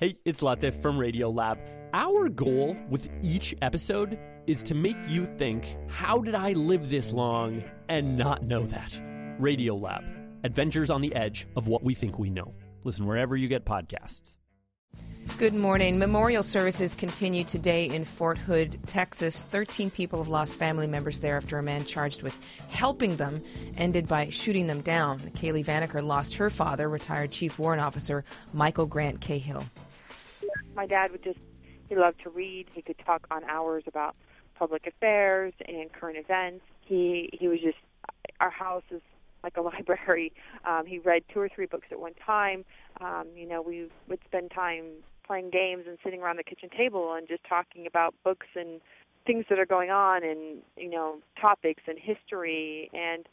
Hey, it's Latif from Radiolab. Our goal with each episode is to make you think, how did I live this long and not know that? Radiolab, adventures on the edge of what we think we know. Listen wherever you get podcasts. Good morning. Memorial services continue today in Fort Hood, Texas. 13 people have lost family members there after a man charged with helping them ended by shooting them down. Kaylee Vanacker lost her father, retired Chief Warrant Officer Michael Grant Cahill. My dad he loved to read. He could talk on hours about public affairs and current events. He was just, our house is like a library. He read 2 or 3 books at one time. We would spend time playing games and sitting around the kitchen table and just talking about books and things that are going on and, topics and history. And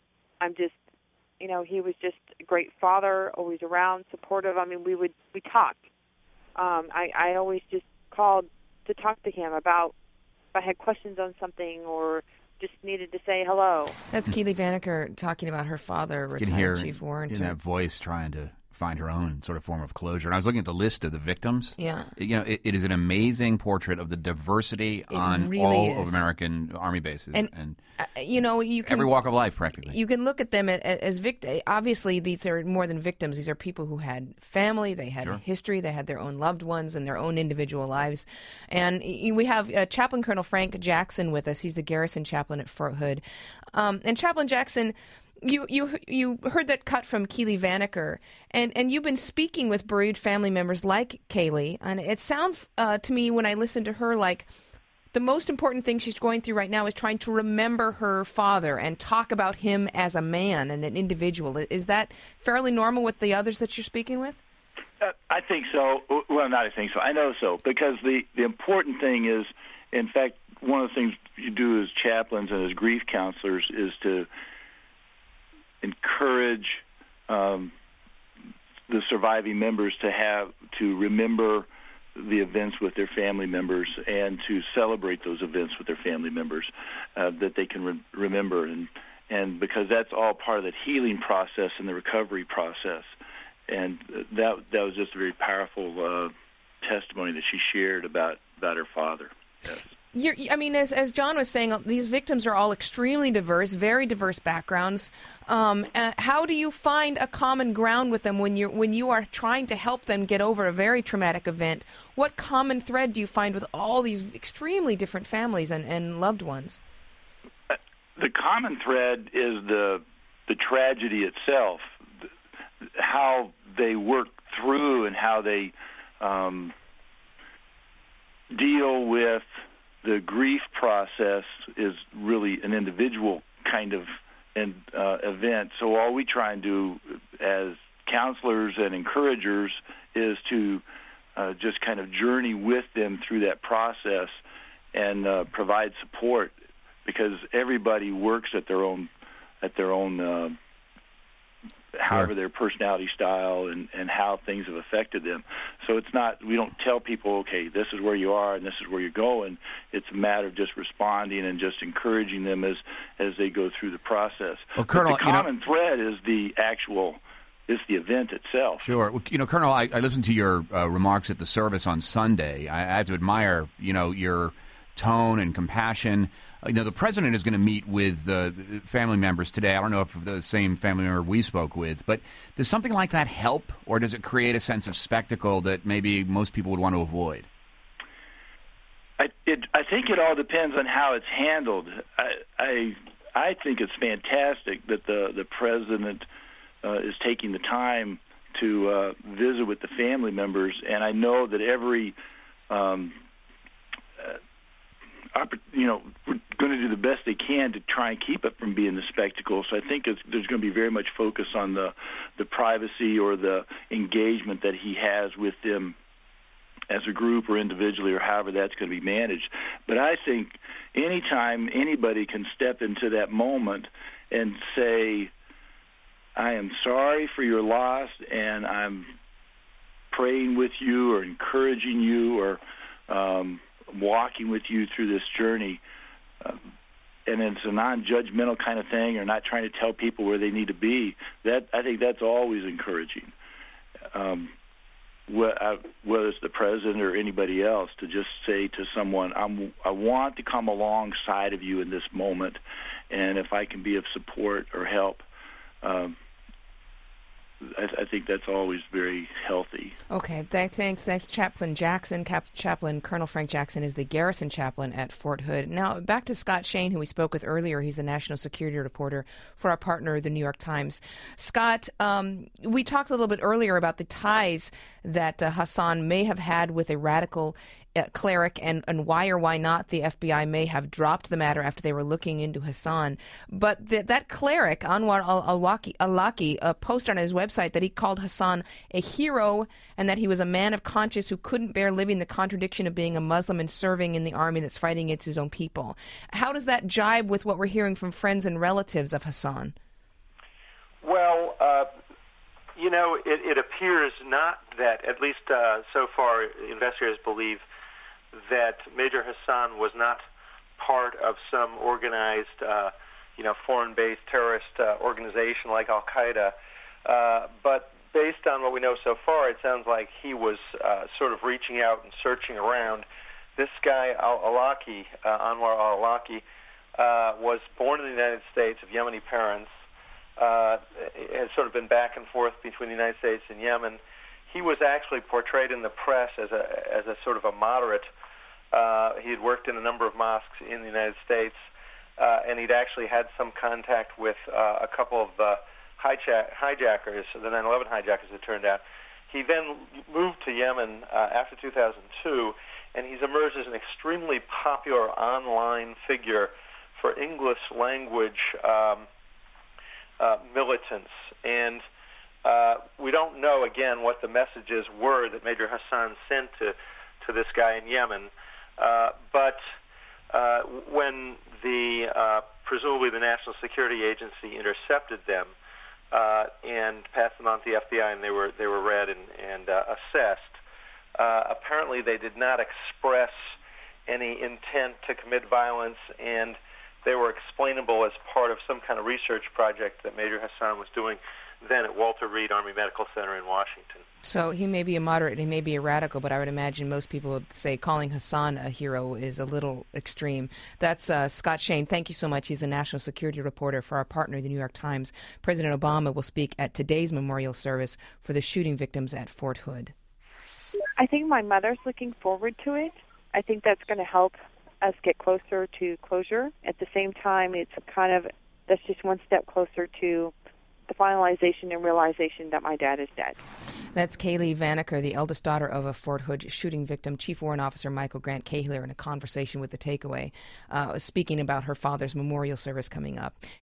he was just a great father, always around, supportive. We talked. I always just called to talk to him about if I had questions on something or just needed to say hello. That's Kaylee Vanacker talking about her father, retired Chief Warrant. In that voice trying to find her own sort of form of closure. And I was looking at the list of the victims. Yeah. It is an amazing portrait of the diversity on really all is. of American Army bases. And you can, every walk of life, practically. You can look at them as victims. Obviously, these are more than victims. These are people who had family, they had history, they had their own loved ones and their own individual lives. And we have Chaplain Colonel Frank Jackson with us. He's the garrison chaplain at Fort Hood. And Chaplain Jackson, You heard that cut from Kaylee Vanacker, and you've been speaking with bereaved family members like Kaylee, and it sounds to me when I listen to her like the most important thing she's going through right now is trying to remember her father and talk about him as a man and an individual. Is that fairly normal with the others that you're speaking with? I think so. Well, not I think so. I know so, because the important thing is, in fact, one of the things you do as chaplains and as grief counselors is to encourage the surviving members to remember the events with their family members and to celebrate those events with their family members that they can remember, and because that's all part of that healing process and the recovery process. And that was just a very powerful testimony that she shared about her father. Yes. As John was saying, these victims are all extremely diverse, very diverse backgrounds. How do you find a common ground with them when you are trying to help them get over a very traumatic event? What common thread do you find with all these extremely different families and loved ones? The common thread is the tragedy itself, how they work through and how they deal with the grief process is really an individual kind of event. So all we try and do as counselors and encouragers is to just kind of journey with them through that process and provide support, because everybody works at their own however their personality style and how things have affected them. So it's not, we don't tell people, okay, this is where you are and this is where you're going. It's a matter of just responding and just encouraging them as they go through the process. Well, Colonel, but the common thread is the event itself. Sure. Well, Colonel, I listened to your remarks at the service on Sunday. I have to admire, your tone and compassion. The president is going to meet with family members today. I don't know if the same family member we spoke with, but does something like that help, or does it create a sense of spectacle that maybe most people would want to avoid? I think it all depends on how it's handled. I think it's fantastic that the president is taking the time to visit with the family members, and I know that every we're going to do the best they can to try and keep it from being the spectacle. So I think there's going to be very much focus on the privacy or the engagement that he has with them as a group or individually, or however that's going to be managed. But I think anytime anybody can step into that moment and say, I am sorry for your loss, and I'm praying with you or encouraging you or walking with you through this journey, and it's a non-judgmental kind of thing, or not trying to tell people where they need to be, that I think that's always encouraging. whether it's the president or anybody else, to just say to someone, I want to come alongside of you in this moment, and if I can be of support or help, I think that's always very healthy. Okay, thanks, Chaplain Jackson. Chaplain Colonel Frank Jackson is the garrison chaplain at Fort Hood. Now, back to Scott Shane, who we spoke with earlier. He's the national security reporter for our partner, the New York Times. Scott, we talked a little bit earlier about the ties that Hassan may have had with a radical cleric, and why or why not the FBI may have dropped the matter after they were looking into Hassan. But that cleric, Anwar al-Awlaki, posted on his website that he called Hassan a hero and that he was a man of conscience who couldn't bear living the contradiction of being a Muslim and serving in the army that's fighting against his own people. How does that jibe with what we're hearing from friends and relatives of Hassan? Well, it appears not that, at least so far, investigators believe that Major Hassan was not part of some organized, foreign-based terrorist organization like Al-Qaeda. But based on what we know so far, it sounds like he was sort of reaching out and searching around. This guy, Anwar al-Awlaki, was born in the United States of Yemeni parents, has sort of been back and forth between the United States and Yemen. He was actually portrayed in the press as a sort of a moderate. He had worked in a number of mosques in the United States, and he'd actually had some contact with a couple of the hijackers, the 9/11 hijackers, it turned out. He then moved to Yemen after 2002, and he's emerged as an extremely popular online figure for English language militants. And we don't know, again, what the messages were that Major Hassan sent to this guy in Yemen. But when presumably the National Security Agency intercepted them and passed them on to the FBI, and they were read and assessed, apparently they did not express any intent to commit violence, and they were explainable as part of some kind of research project that Major Hassan was doing then at Walter Reed Army Medical Center in Washington. So he may be a moderate, he may be a radical, but I would imagine most people would say calling Hassan a hero is a little extreme. That's Scott Shane. Thank you so much. He's the national security reporter for our partner, the New York Times. President Obama will speak at today's memorial service for the shooting victims at Fort Hood. I think my mother's looking forward to it. I think that's going to help us get closer to closure. At the same time, that's just one step closer to the finalization and realization that my dad is dead. That's Kaylee Vanacker, the eldest daughter of a Fort Hood shooting victim. Chief Warrant Officer Michael Grant Cahill in a conversation with The Takeaway, speaking about her father's memorial service coming up.